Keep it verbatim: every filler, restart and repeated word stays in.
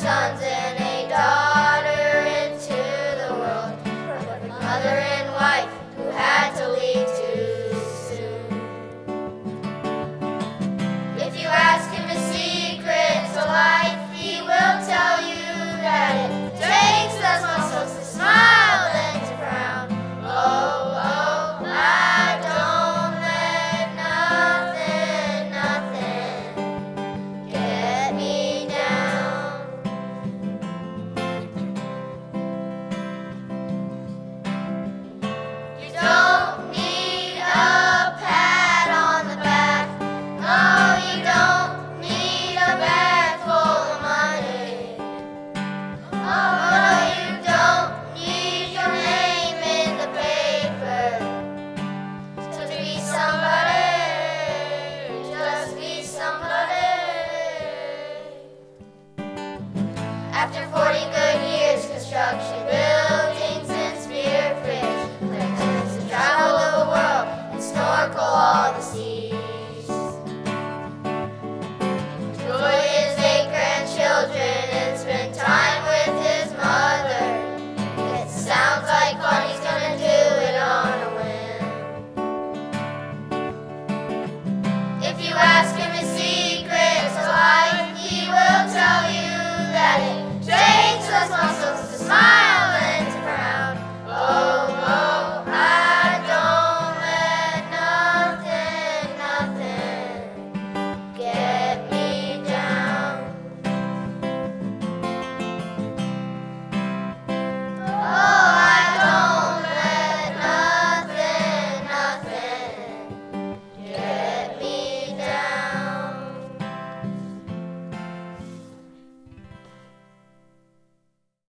sons and a daughter into the world. Perfect mother and wife who had to leave too soon. If you ask him the secret to life, he will tell you that it takes less muscles to smile than to frown. Oh, oh, I don't let nothing, nothing get me down. You don't need a pat on the back. No, you don't need a bag full of money. Oh, no, you don't need your name in the paper. To be somebody, just be somebody. After forty good years construction